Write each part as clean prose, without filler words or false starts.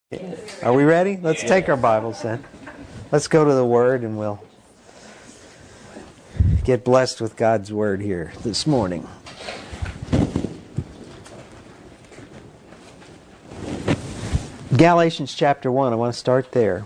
Are we ready? Let's take our Bibles then. Let's go to the Word and we'll get blessed with God's Word here this morning. Galatians chapter 1, I want to start there.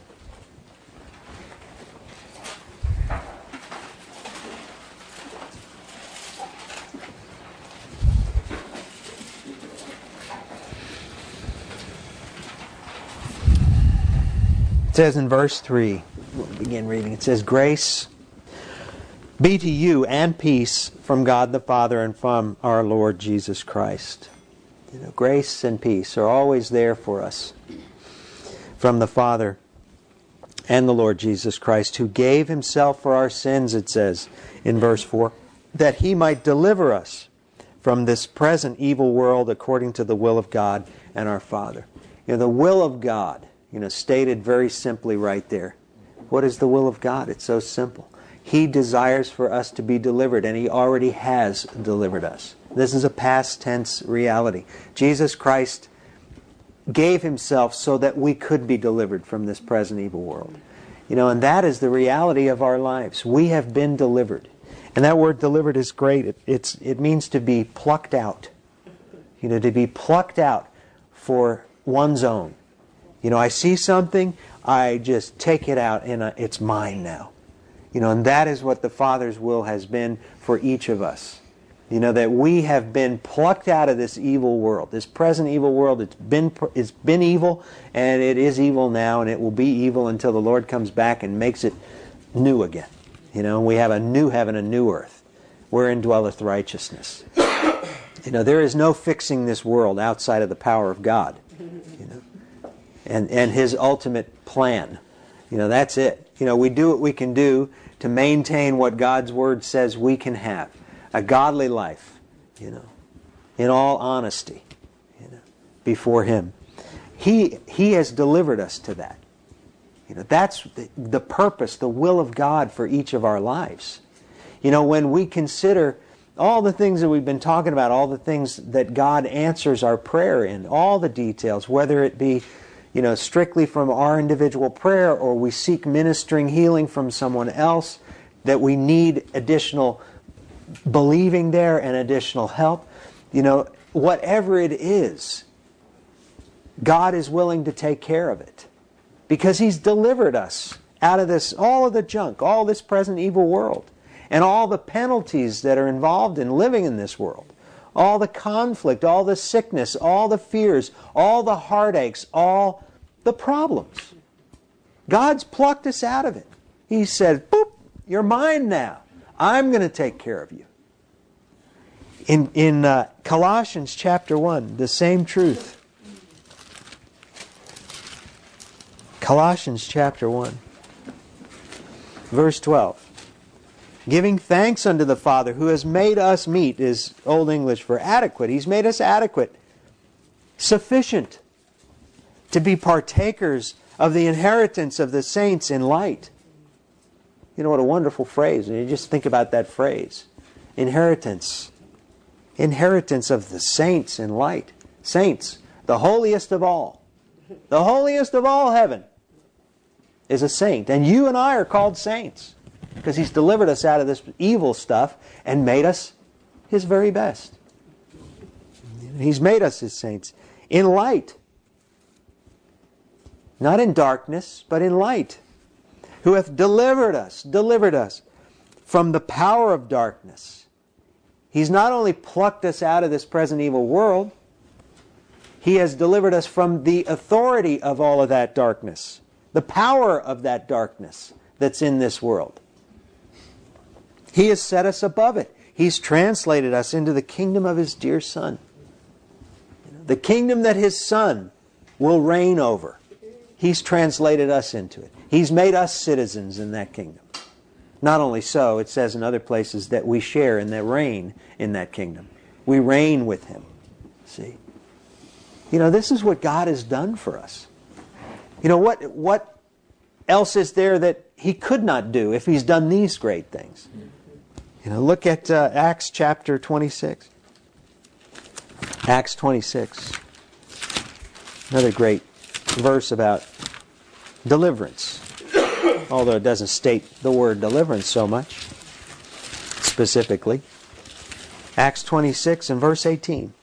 It says in verse 3, we'll begin reading. It says, "Grace be to you and peace from God the Father and from our Lord Jesus Christ." Grace and peace are always there for us from the Father and the Lord Jesus Christ, who gave Himself for our sins, it says in verse 4, that He might deliver us from this present evil world according to the will of God and our Father. The will of God, stated very simply right there. What is the will of God? It's so simple. He desires for us to be delivered, and He already has delivered us. This is a past tense reality. Jesus Christ gave Himself so that we could be delivered from this present evil world. And that is the reality of our lives. We have been delivered. And that word delivered is great. It means to be plucked out. To be plucked out for one's own. I see something, I just take it out and it's mine now. And that is what the Father's will has been for each of us. That we have been plucked out of this evil world, this present evil world. It's been evil, and it is evil now, and it will be evil until the Lord comes back and makes it new again. We have a new heaven, a new earth, wherein dwelleth righteousness. There is no fixing this world outside of the power of God. And His ultimate plan. That's it. We do what we can do to maintain what God's Word says we can have. A godly life, in all honesty, before Him. He has delivered us to that. That's the purpose, the will of God for each of our lives. When we consider all the things that we've been talking about, all the things that God answers our prayer in, all the details, whether it be strictly from our individual prayer, or we seek ministering healing from someone else, that we need additional believing there and additional help. Whatever it is, God is willing to take care of it. Because He's delivered us out of this, all of the junk, all this present evil world, and all the penalties that are involved in living in this world. All the conflict, all the sickness, all the fears, all the heartaches, all the problems. God's plucked us out of it. He said, boop, you're mine now. I'm going to take care of you. In Colossians chapter 1, the same truth. Colossians chapter 1, verse 12. "Giving thanks unto the Father who has made us meet," is Old English for adequate. He's made us adequate, sufficient to be partakers of the inheritance of the saints in light. What a wonderful phrase. You just think about that phrase. Inheritance. Inheritance of the saints in light. Saints, the holiest of all. The holiest of all heaven is a saint. And you and I are called saints. Because He's delivered us out of this evil stuff and made us His very best. He's made us His saints in light. Not in darkness, but in light. Who hath delivered us from the power of darkness. He's not only plucked us out of this present evil world, He has delivered us from the authority of all of that darkness. The power of that darkness that's in this world. He has set us above it. He's translated us into the kingdom of His dear Son. The kingdom that His Son will reign over. He's translated us into it. He's made us citizens in that kingdom. Not only so, it says in other places that we share in that reign in that kingdom. We reign with Him. See? This is what God has done for us. What else is there that He could not do if He's done these great things? Look at Acts chapter 26. Acts 26. Another great verse about deliverance, although it doesn't state the word deliverance so much specifically. Acts 26 and verse 18.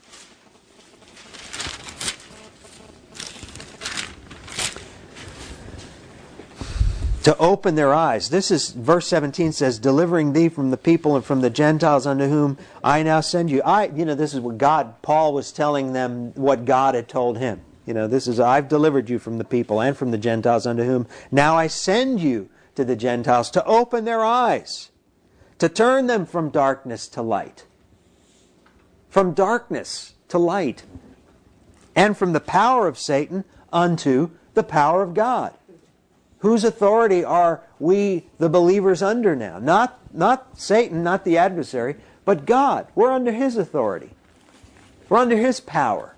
To open their eyes. This is, verse 17 says, delivering thee from the people and from the Gentiles unto whom I now send you. This is what Paul was telling them, what God had told him. This is, I've delivered you from the people and from the Gentiles unto whom now I send you to the Gentiles to open their eyes, to turn them from darkness to light. From darkness to light. And from the power of Satan unto the power of God. Whose authority are we, the believers, under now? Not Satan, not the adversary, but God. We're under His authority. We're under His power.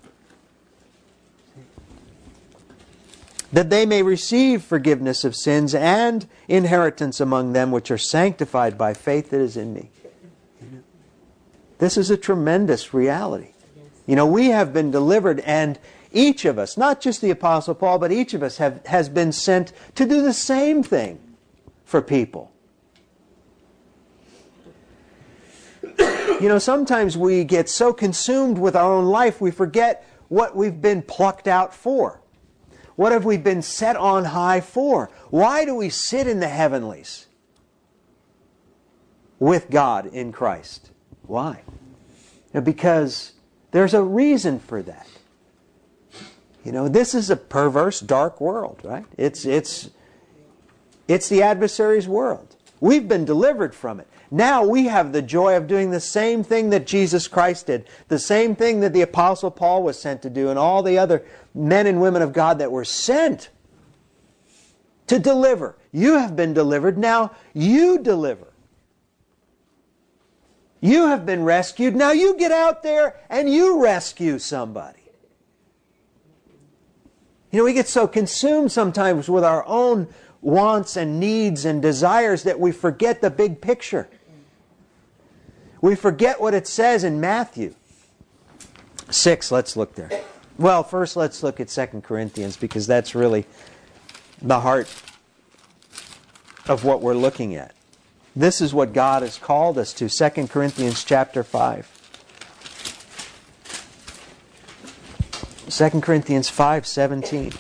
That they may receive forgiveness of sins and inheritance among them which are sanctified by faith that is in me. This is a tremendous reality. We have been delivered, and each of us, not just the Apostle Paul, but each of us has been sent to do the same thing for people. Sometimes we get so consumed with our own life, we forget what we've been plucked out for. What have we been set on high for? Why do we sit in the heavenlies with God in Christ? Why? Because there's a reason for that. This is a perverse, dark world, right? It's the adversary's world. We've been delivered from it. Now we have the joy of doing the same thing that Jesus Christ did, the same thing that the Apostle Paul was sent to do, and all the other men and women of God that were sent to deliver. You have been delivered, now you deliver. You have been rescued, now you get out there and you rescue somebody. We get so consumed sometimes with our own wants and needs and desires that we forget the big picture. We forget what it says in Matthew 6. Let's look there. Well, first let's look at 2 Corinthians, because that's really the heart of what we're looking at. This is what God has called us to. 2 Corinthians chapter 5. 2 Corinthians 5:17.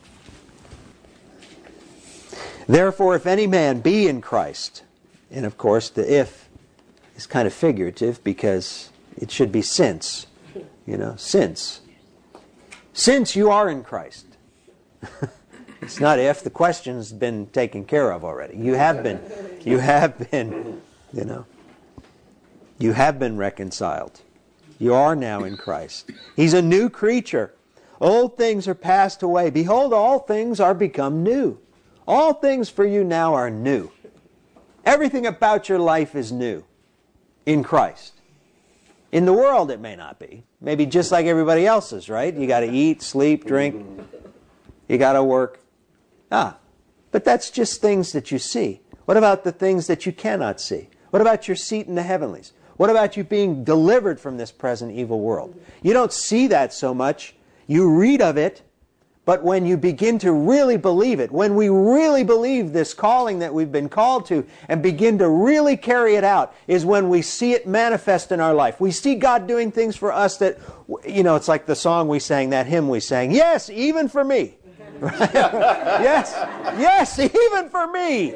Therefore, if any man be in Christ, and of course the if is kind of figurative because it should be since, since you are in Christ. It's not if, the question's been taken care of already. You have been reconciled. You are now in Christ. He's a new creature. Old things are passed away. Behold, all things are become new. All things for you now are new. Everything about your life is new in Christ. In the world it may not be. Maybe just like everybody else's, right? You got to eat, sleep, drink. You got to work. But that's just things that you see. What about the things that you cannot see? What about your seat in the heavenlies? What about you being delivered from this present evil world? You don't see that so much. You read of it, but when you begin to really believe it, when we really believe this calling that we've been called to and begin to really carry it out, is when we see it manifest in our life. We see God doing things for us that, it's like the song we sang, that hymn we sang, yes, even for me. Right? Yes, even for me.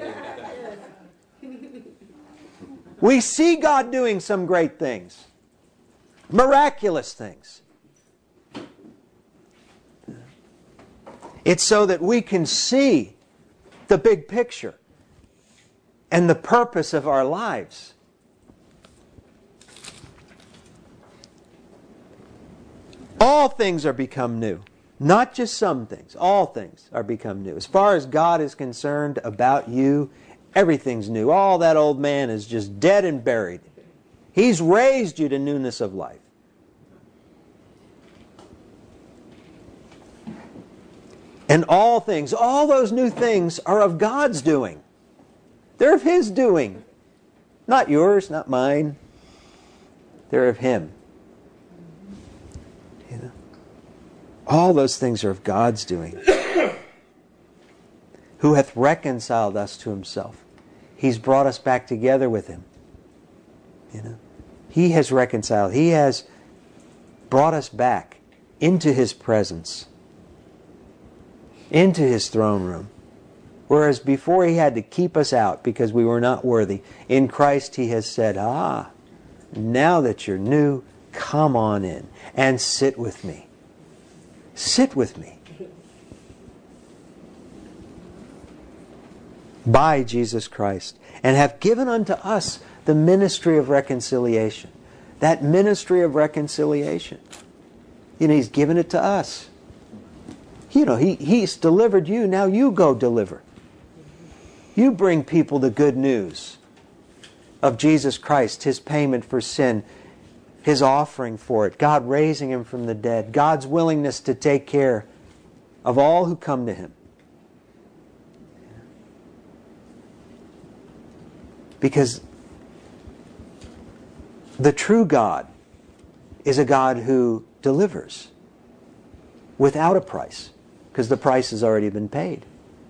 We see God doing some great things, miraculous things. It's so that we can see the big picture and the purpose of our lives. All things are become new. Not just some things. All things are become new. As far as God is concerned about you, everything's new. All that old man is just dead and buried. He's raised you to newness of life. And all things, all those new things are of God's doing. They're of His doing. Not yours, not mine. They're of Him. All those things are of God's doing. who hath reconciled us to himself. He's brought us back together with him. You know, he has reconciled. He has brought us back into his presence, into his throne room. Whereas before he had to keep us out because we were not worthy. In Christ he has said, now that you're new, come on in and sit with me. Sit with me. By Jesus Christ. And have given unto us the ministry of reconciliation. That ministry of reconciliation. You know, he's given it to us. You know, he's delivered you. Now you go deliver. You bring people the good news of Jesus Christ, his payment for sin, his offering for it, God raising him from the dead, God's willingness to take care of all who come to him. Because the true God is a God who delivers without a price, because the price has already been paid.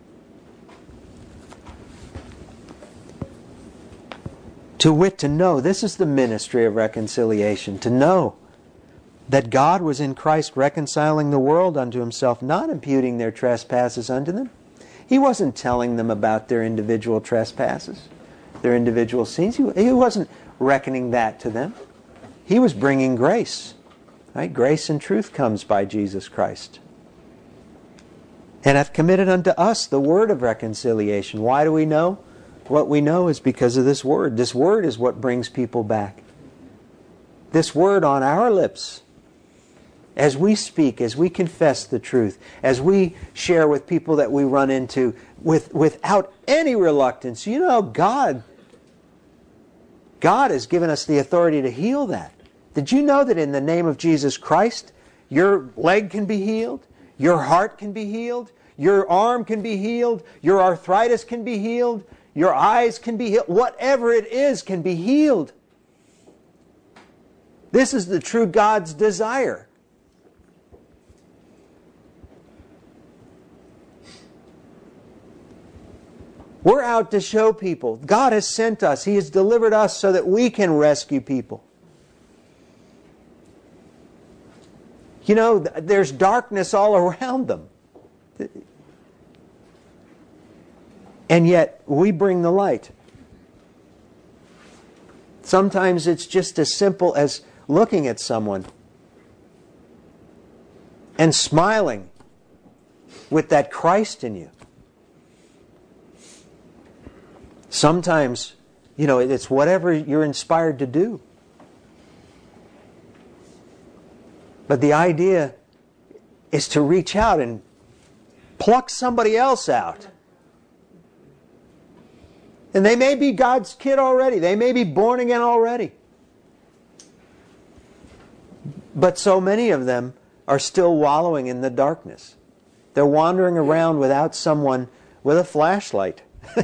To wit, to know, this is the ministry of reconciliation, to know that God was in Christ reconciling the world unto himself, not imputing their trespasses unto them. He wasn't telling them about their individual trespasses, their individual sins. He wasn't reckoning that to them. He was bringing grace. Right? Grace and truth comes by Jesus Christ. And hath committed unto us the word of reconciliation. Why do we know? What we know is because of this word. This word is what brings people back. This word on our lips, as we speak, as we confess the truth, as we share with people that we run into without any reluctance. You know, God has given us the authority to heal that. Did you know that in the name of Jesus Christ, your leg can be healed, your heart can be healed, your arm can be healed, your arthritis can be healed, your eyes can be healed, whatever it is can be healed. This is the true God's desire. We're out to show people. God has sent us. He has delivered us so that we can rescue people. You know, there's darkness all around them. And yet, we bring the light. Sometimes it's just as simple as looking at someone and smiling with that Christ in you. Sometimes, you know, it's whatever you're inspired to do. But the idea is to reach out and pluck somebody else out. And they may be God's kid already. They may be born again already. But so many of them are still wallowing in the darkness. They're wandering around without someone with a flashlight.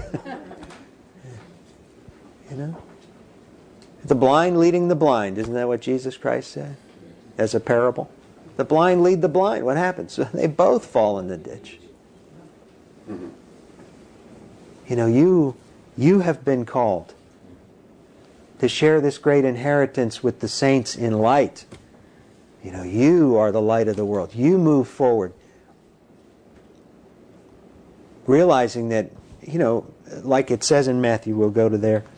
You know? The blind leading the blind. Isn't that what Jesus Christ said? As a parable. The blind lead the blind. What happens? They both fall in the ditch. You know, you have been called to share this great inheritance with the saints in light. You know, you are the light of the world. You move forward. Realizing that, you know, like it says in Matthew, we'll go to there.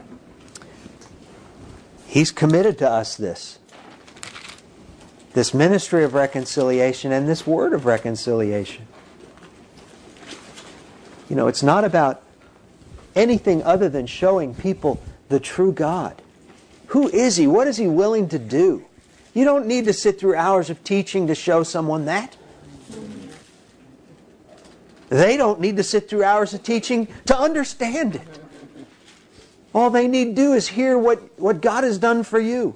He's committed to us this ministry of reconciliation and this word of reconciliation. You know, it's not about anything other than showing people the true God. Who is He? What is He willing to do? You don't need to sit through hours of teaching to show someone that. They don't need to sit through hours of teaching to understand it. All they need to do is hear what God has done for you.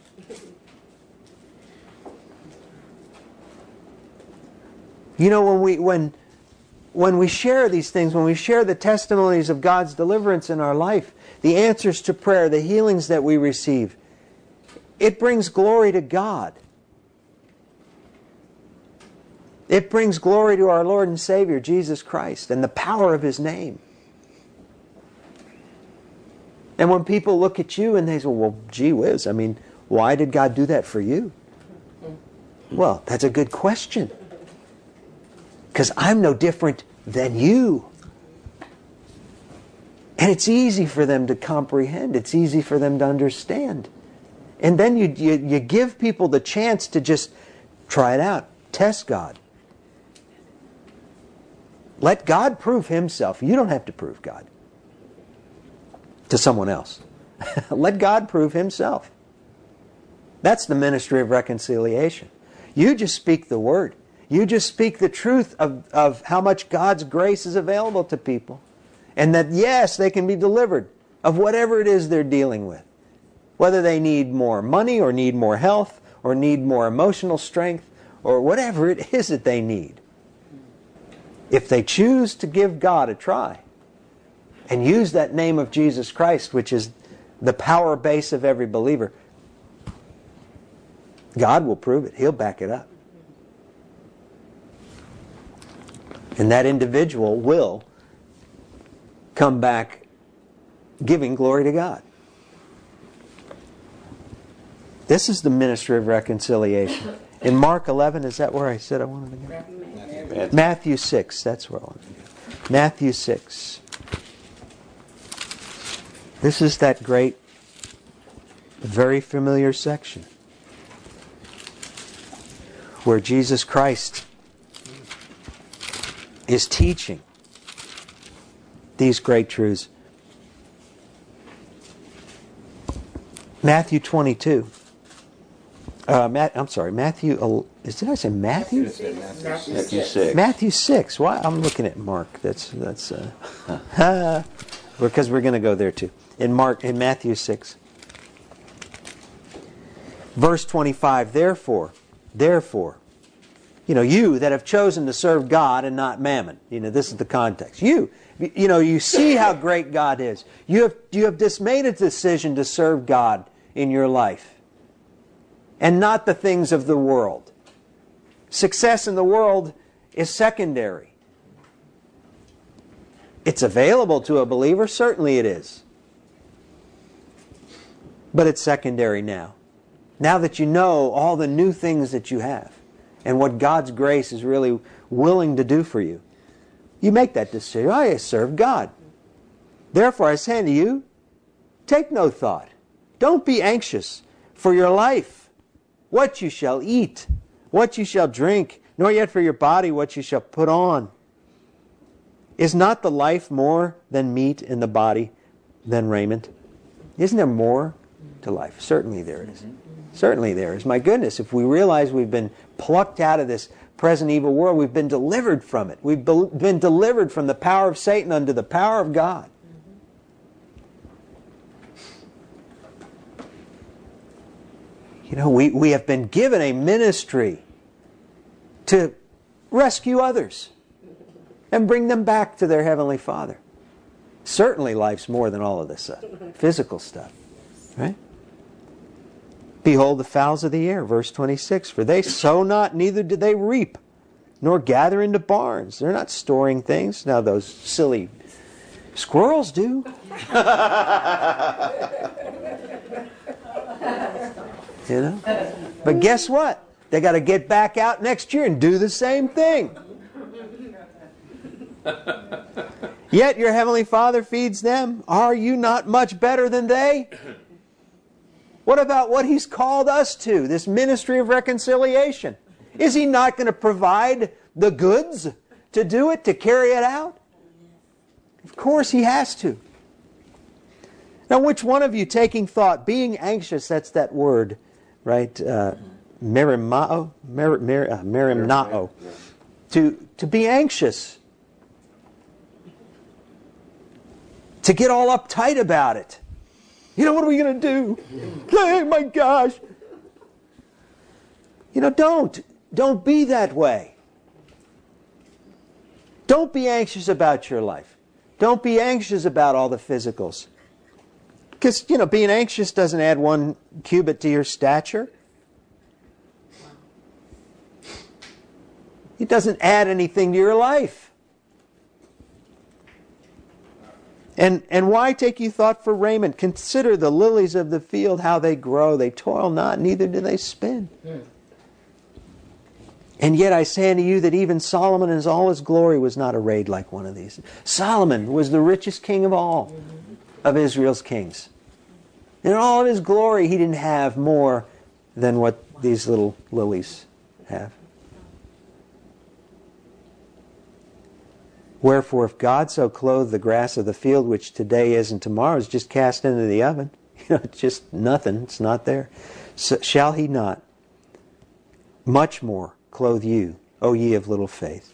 You know, when we share these things, when we share the testimonies of God's deliverance in our life, the answers to prayer, the healings that we receive, it brings glory to God. It brings glory to our Lord and Savior, Jesus Christ, and the power of His name. And when people look at you and they say, well, gee whiz, I mean, why did God do that for you? Well, that's a good question. Because I'm no different than you. And it's easy for them to comprehend. It's easy for them to understand. And then you give people the chance to just try it out. Test God. Let God prove Himself. You don't have to prove God to someone else. Let God prove Himself. That's the ministry of reconciliation. You just speak the Word. You just speak the truth of how much God's grace is available to people. And that, yes, they can be delivered of whatever it is they're dealing with. Whether they need more money or need more health or need more emotional strength or whatever it is that they need. If they choose to give God a try and use that name of Jesus Christ, which is the power base of every believer, God will prove it. He'll back it up. And that individual will come back giving glory to God. This is the ministry of reconciliation. In Mark 11, is that where I said I wanted to go? Matthew 6, that's where I wanted to go. Matthew 6. This is that great, very familiar section where Jesus Christ is teaching these great truths. Matthew 22. Matthew. Did I say Matthew? Matthew 6. Matthew 6. Why? I'm looking at Mark. That's because we're going to go there too. In Matthew 6, verse 25. Therefore, you that have chosen to serve God and not mammon. This is the context. You see how great God is. You have just made a decision to serve God in your life and not the things of the world. Success in the world is secondary. It's available to a believer, certainly it is. But it's secondary now. Now that you know all the new things that you have and what God's grace is really willing to do for you, you make that decision. I serve God. Therefore I say unto you, take no thought. Don't be anxious for your life, what you shall eat, what you shall drink, nor yet for your body what you shall put on. Is not the life more than meat and the body than raiment? Isn't there more to life? Certainly there is. Certainly there is. My goodness, if we realize we've been plucked out of this present evil world, we've been delivered from it. We've been delivered from the power of Satan unto the power of God. We have been given a ministry to rescue others and bring them back to their Heavenly Father. Certainly life's more than all of this physical stuff. Right? Behold the fowls of the air, verse 26. For they sow not, neither do they reap, nor gather into barns. They're not storing things. Now those silly squirrels do. But guess what? They got to get back out next year and do the same thing. Yet your Heavenly Father feeds them. Are you not much better than they? What about what He's called us to, this ministry of reconciliation? Is He not going to provide the goods to do it, to carry it out? Of course He has to. Now, which one of you taking thought, being anxious, that's that word, right? Merimnao. To be anxious. To get all uptight about it. What are we going to do? Oh my gosh. Don't be that way. Don't be anxious about your life. Don't be anxious about all the physicals. Because, being anxious doesn't add 1 cubit to your stature. It doesn't add anything to your life. And why take you thought for raiment? Consider the lilies of the field, how they grow. They toil not, neither do they spin. And yet I say unto you that even Solomon in all his glory was not arrayed like one of these. Solomon was the richest king of all of Israel's kings. In all of his glory, he didn't have more than what these little lilies have. Wherefore, if God so clothe the grass of the field, which today is and tomorrow is just cast into the oven, it's just nothing, it's not there, so shall he not much more clothe you, O ye of little faith?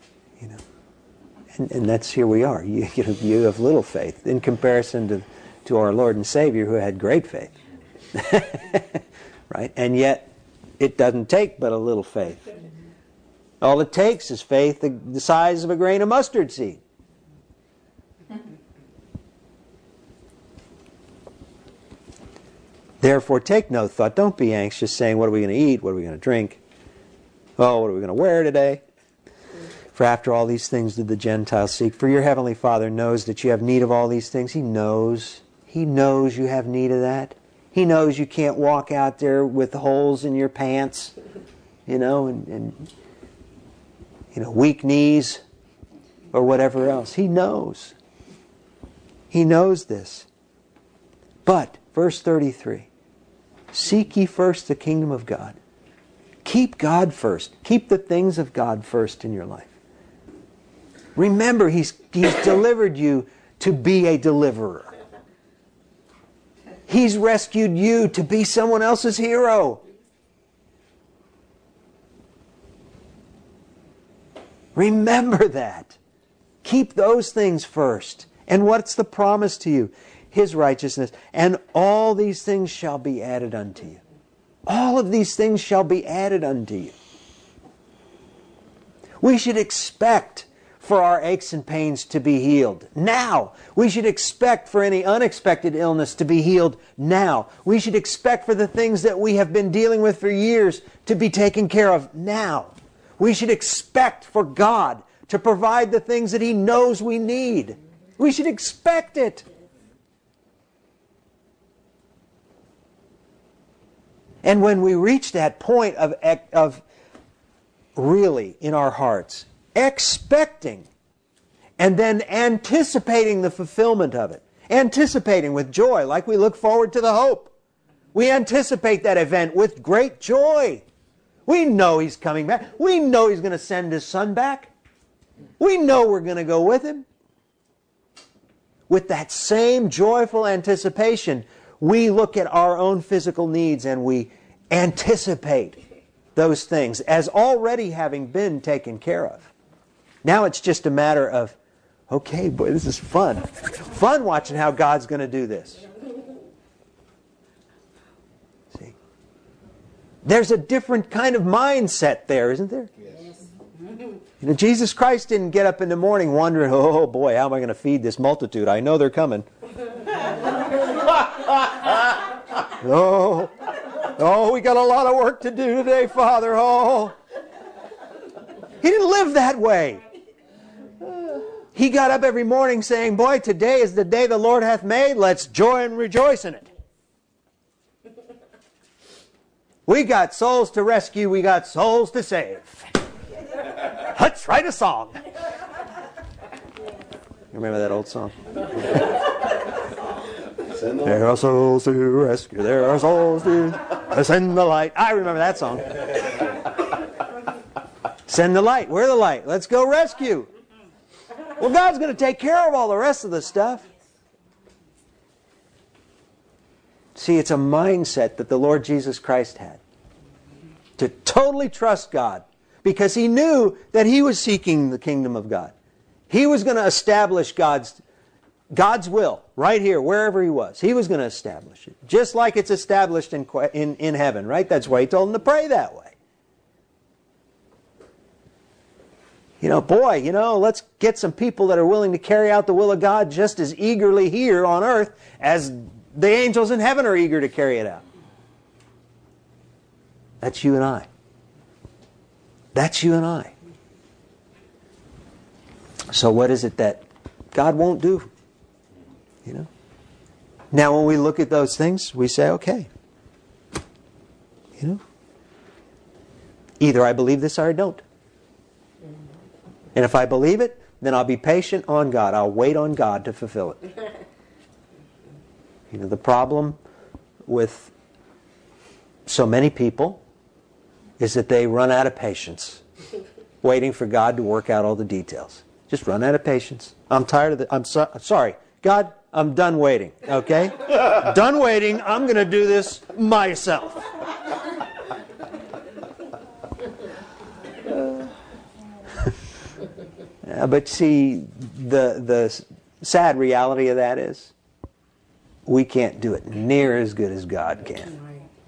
And that's, here we are, you have little faith in comparison to our Lord and Savior, who had great faith. Right? And yet it doesn't take but a little faith. All it takes is faith the size of a grain of mustard seed. Therefore take no thought. Don't be anxious, saying, what are we going to eat? What are we going to drink? Oh, what are we going to wear today? For after all these things did the Gentiles seek. For your heavenly Father knows that you have need of all these things. He knows. He knows you have need of that. He knows you can't walk out there with holes in your pants, and weak knees or whatever else. He knows. He knows this. But, verse 33, seek ye first the kingdom of God. Keep God first. Keep the things of God first in your life. Remember, He's delivered you to be a deliverer. He's rescued you to be someone else's hero. Remember that. Keep those things first. And what's the promise to you? His righteousness. And all these things shall be added unto you. All of these things shall be added unto you. We should expect for our aches and pains to be healed now. We should expect for any unexpected illness to be healed now. We should expect for the things that we have been dealing with for years to be taken care of now. We should expect for God to provide the things that He knows we need. We should expect it. And when we reach that point of really in our hearts, expecting and then anticipating the fulfillment of it, anticipating with joy, like we look forward to the hope. We anticipate that event with great joy. We know He's coming back. We know He's going to send His Son back. We know we're going to go with Him. With that same joyful anticipation, we look at our own physical needs and we anticipate those things as already having been taken care of. Now it's just a matter of, okay, boy, this is fun. Fun watching how God's going to do this. See? There's a different kind of mindset there, isn't there? Yes. Jesus Christ didn't get up in the morning wondering, oh boy, how am I going to feed this multitude? I know they're coming. Oh, we got a lot of work to do today, Father. Oh. He didn't live that way. He got up every morning saying, boy, today is the day the Lord hath made. Let's joy and rejoice in it. We got souls to rescue. We got souls to save. Let's write a song. You remember that old song? There are souls to rescue. There are souls to send the light. I remember that song. Send the light. We're the light. Let's go rescue. Well, God's going to take care of all the rest of the stuff. See, it's a mindset that the Lord Jesus Christ had. To totally trust God. Because He knew that He was seeking the kingdom of God. He was going to establish God's will right here, wherever He was. He was going to establish it. Just like it's established in heaven, right? That's why He told him to pray that way. Let's get some people that are willing to carry out the will of God just as eagerly here on earth as the angels in heaven are eager to carry it out. That's you and I. That's you and I. So what is it that God won't do? You know? Now when we look at those things, we say, okay. You know? Either I believe this or I don't. And if I believe it, then I'll be patient on God. I'll wait on God to fulfill it. You know, the problem with so many people is that they run out of patience waiting for God to work out all the details. Just run out of patience. I'm tired of it. I'm sorry. God, I'm done waiting. Okay? Done waiting. I'm going to do this myself. But see, the sad reality of that is we can't do it near as good as God can.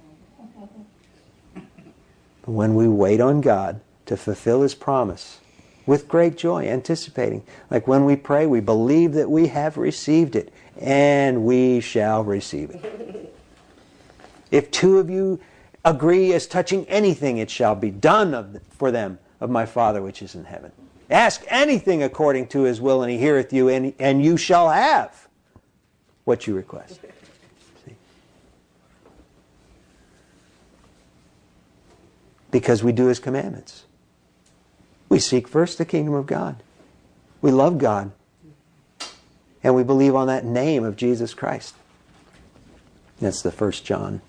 But when we wait on God to fulfill His promise with great joy, anticipating, like when we pray, we believe that we have received it, and we shall receive it. If two of you agree as touching anything, it shall be done for them of my Father which is in heaven. Ask anything according to His will, and He heareth you, and you shall have what you request. See? Because we do His commandments. We seek first the kingdom of God. We love God. And we believe on that name of Jesus Christ. That's the 1 John.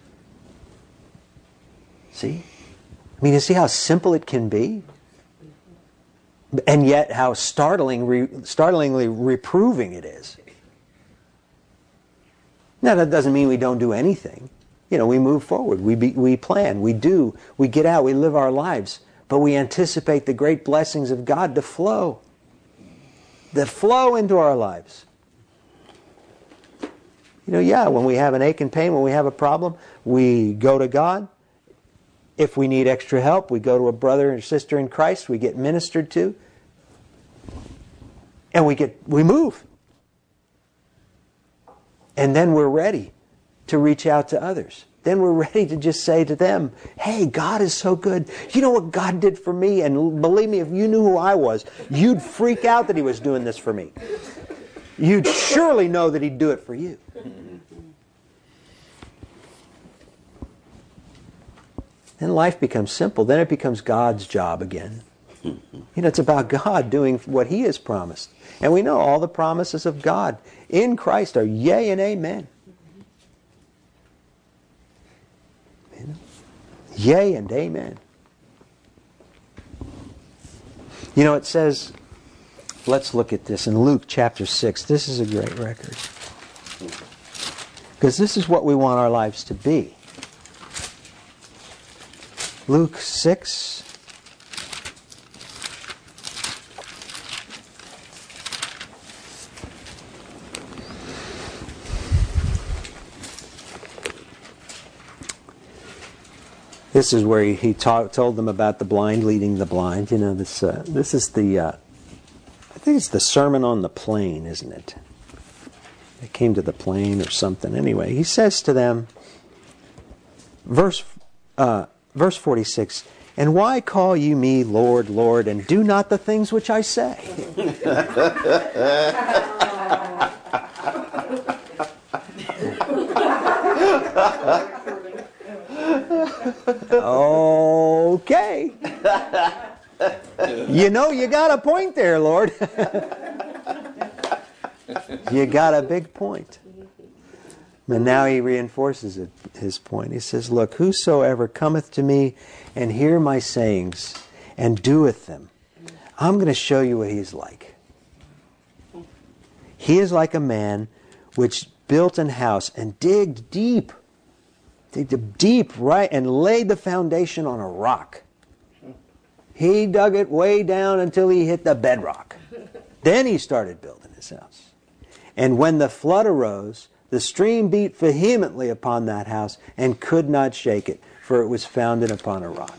See? I mean, you see how simple it can be? And yet how startlingly reproving it is. Now that doesn't mean we don't do anything. You know, we move forward, we plan, we do, we get out, we live our lives, but we anticipate the great blessings of God to flow into our lives. You know, yeah, when we have an ache and pain, when we have a problem, we go to God. If we need extra help, we go to a brother or sister in Christ, we get ministered to, and we move. And then we're ready to reach out to others. Then we're ready to just say to them, hey, God is so good. You know what God did for me? And believe me, if you knew who I was, you'd freak out that He was doing this for me. You'd surely know that He'd do it for you. Then life becomes simple. Then it becomes God's job again. You know, it's about God doing what He has promised. And we know all the promises of God in Christ are yea and amen. You know? Yea and amen. You know, it says, let's look at this in Luke chapter 6. This is a great record. Because this is what we want our lives to be. Luke 6. This is where he told them about the blind leading the blind. You know, this is the, I think it's the Sermon on the Plain, isn't it? They came to the plain or something. Anyway, he says to them, verse 46, and why call you me Lord, Lord, and do not the things which I say? Okay. You know, you got a point there, Lord. You got a big point. And now he reinforces his point. He says, look, whosoever cometh to me and hear my sayings and doeth them, I'm going to show you what he's like. He is like a man which built an house and digged deep, right, and laid the foundation on a rock. He dug it way down until he hit the bedrock. Then he started building his house. And when the flood arose, the stream beat vehemently upon that house and could not shake it, for it was founded upon a rock.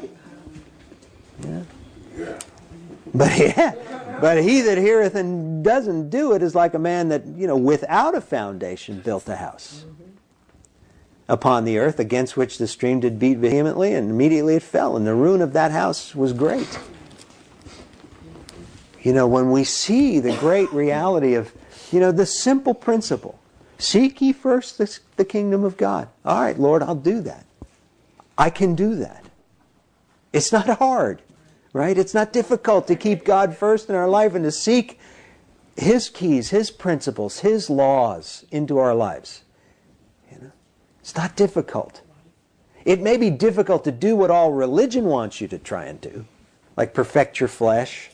Yeah. But he that heareth and doesn't do it is like a man that, without a foundation built a house upon the earth, against which the stream did beat vehemently, and immediately it fell, and the ruin of that house was great. When we see the great reality of, the simple principle, seek ye first the kingdom of God. All right, Lord, I'll do that. I can do that. It's not hard, right? It's not difficult to keep God first in our life and to seek His keys, His principles, His laws into our lives. It's not difficult. It may be difficult to do what all religion wants you to try and do, like perfect your flesh.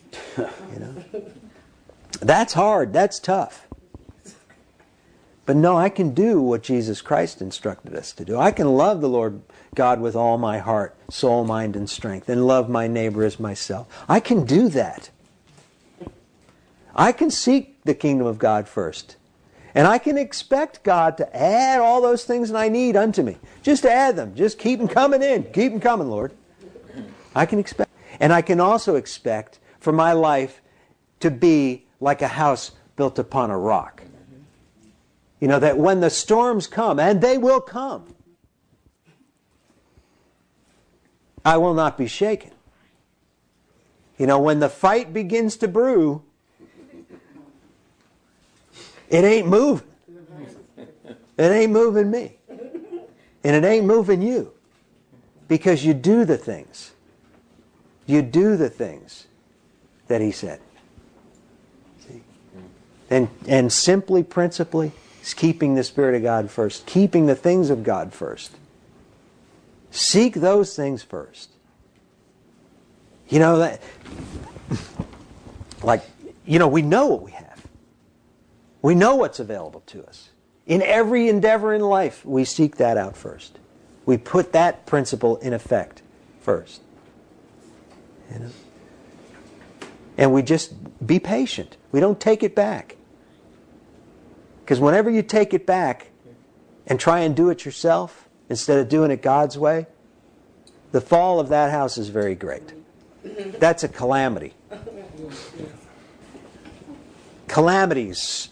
That's hard. That's tough. But no, I can do what Jesus Christ instructed us to do. I can love the Lord God with all my heart, soul, mind, and strength, and love my neighbor as myself. I can do that. I can seek the kingdom of God first. And I can expect God to add all those things that I need unto me. Just add them. Just keep them coming in. Keep them coming, Lord. I can expect. And I can also expect for my life to be like a house built upon a rock. That when the storms come, and they will come, I will not be shaken. When the fight begins to brew, it ain't moving. It ain't moving me. And it ain't moving you. Because you do the things. You do the things that He said. See? And simply, principally, is keeping the Spirit of God first. Keeping the things of God first. Seek those things first. We know what we have. We know what's available to us. In every endeavor in life, we seek that out first. We put that principle in effect first. And we just be patient. We don't take it back. Because whenever you take it back and try and do it yourself instead of doing it God's way, the fall of that house is very great. That's a calamity. Calamities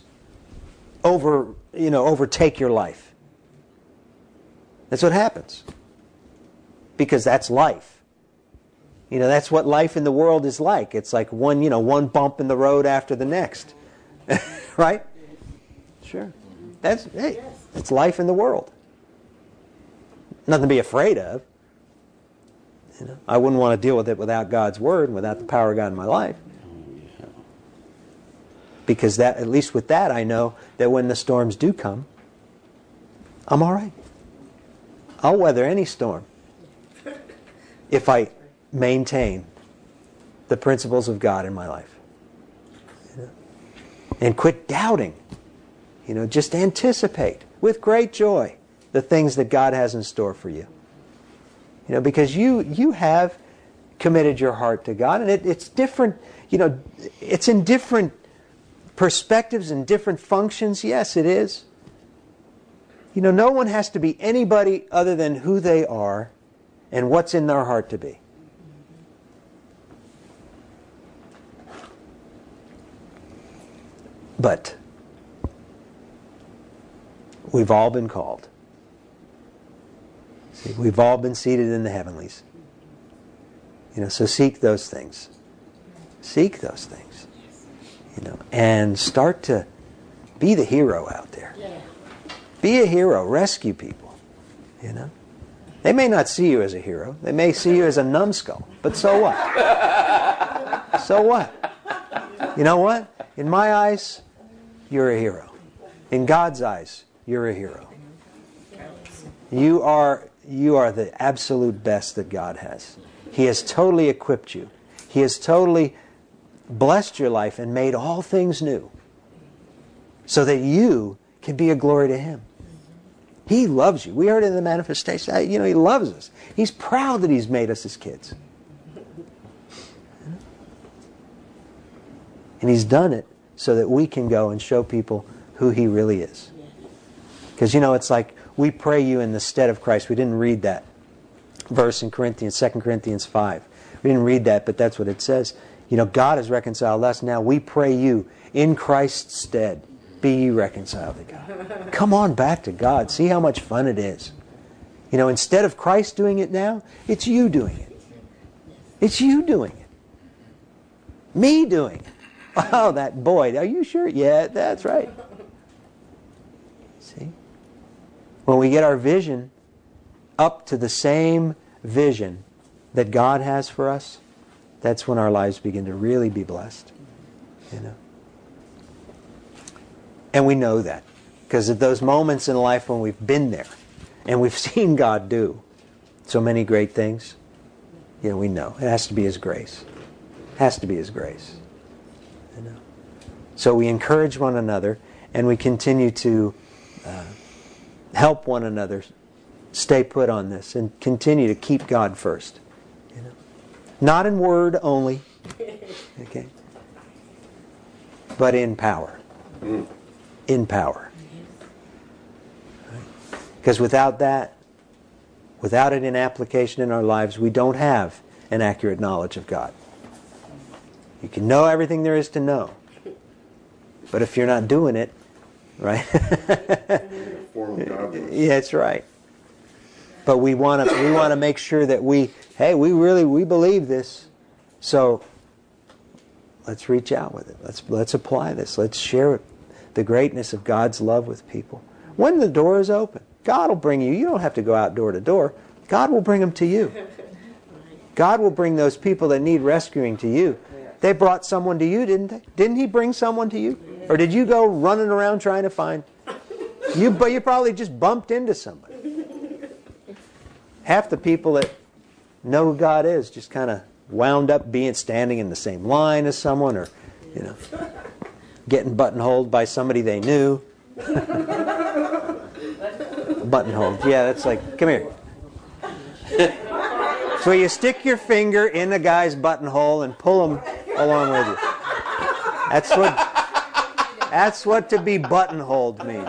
overtake your life. That's what happens. Because that's life. That's what life in the world is like. It's like one bump in the road after the next. Right? Sure. That's life in the world. Nothing to be afraid of. I wouldn't want to deal with it without God's Word and without the power of God in my life. Because at least with that, I know that when the storms do come, I'm all right. I'll weather any storm if I maintain the principles of God in my life. And quit doubting. Just anticipate with great joy the things that God has in store for you. Because you have committed your heart to God, and it's different. It's in different perspectives and different functions. Yes, it is. No one has to be anybody other than who they are and what's in their heart to be. But we've all been called. See, we've all been seated in the heavenlies. So seek those things. Seek those things. And start to be the hero out there. Be a hero. Rescue people. They may not see you as a hero. They may see you as a numbskull. But so what? So what? You know what? In my eyes, you're a hero. In God's eyes, you're a hero. You are the absolute best that God has. He has totally equipped you. He has totally blessed your life and made all things new so that you can be a glory to Him. He loves you. We heard it in the manifestation. He loves us. He's proud that He's made us His kids. And He's done it so that we can go and show people who He really is. Because, it's like we pray you in the stead of Christ. We didn't read that verse in 2 Corinthians 5. We didn't read that, but that's what it says. God has reconciled us. Now we pray you in Christ's stead. Be ye reconciled to God. Come on back to God. See how much fun it is. Instead of Christ doing it now, it's you doing it. It's you doing it. Me doing it. Oh, that boy. Are you sure? Yeah, that's right. See? When we get our vision up to the same vision that God has for us, that's when our lives begin to really be blessed. You know? And we know that. Because at those moments in life when we've been there and we've seen God do so many great things, you know, we know. It has to be His grace. It has to be His grace. You know? So we encourage one another and we continue to help one another stay put on this and continue to keep God first. You know? Not in word only, okay, but in power. In power. Because without that, without it in application in our lives, we don't have an accurate knowledge of God. You can know everything there is to know, but if you're not doing it, right? Yeah, that's right. But we want to make sure that we believe this, so let's reach out with it. Let's apply this. Let's share the greatness of God's love with people. When the door is open, God will bring you. You don't have to go out door to door. God will bring them to you. God will bring those people that need rescuing to you. They brought someone to you, didn't they? Didn't He bring someone to you? Or did you go running around trying to find? But you probably just bumped into somebody. Half the people that know who God is just kind of wound up standing in the same line as someone, or getting buttonholed by somebody they knew. Buttonholed. Yeah, that's like, come here. So you stick your finger in a guy's buttonhole and pull him along with you. That's what to be buttonholed means.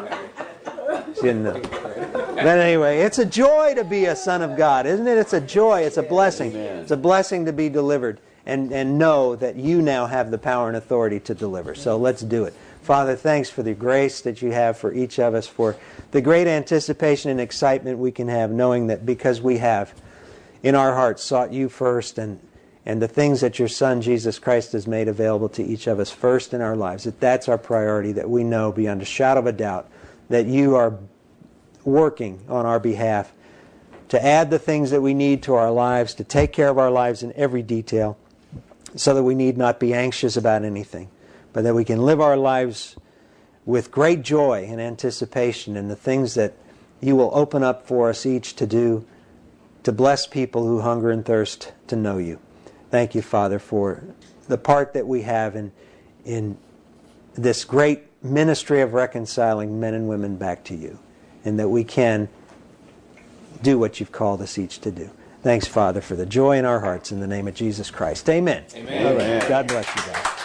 But anyway, it's a joy to be a son of God, isn't it? It's a joy. It's a blessing. Amen. It's a blessing to be delivered and know that you now have the power and authority to deliver. So let's do it. Father, thanks for the grace that you have for each of us, for the great anticipation and excitement we can have knowing that because we have in our hearts sought you first and the things that your Son, Jesus Christ, has made available to each of us first in our lives, that's our priority, that we know beyond a shadow of a doubt that you are working on our behalf to add the things that we need to our lives, to take care of our lives in every detail, so that we need not be anxious about anything, but that we can live our lives with great joy and anticipation in the things that you will open up for us each to do, to bless people who hunger and thirst to know you. Thank you, Father, for the part that we have in this great ministry of reconciling men and women back to you, and that we can do what you've called us each to do. Thanks, Father, for the joy in our hearts in the name of Jesus Christ. Amen. Amen. All right. God bless you guys.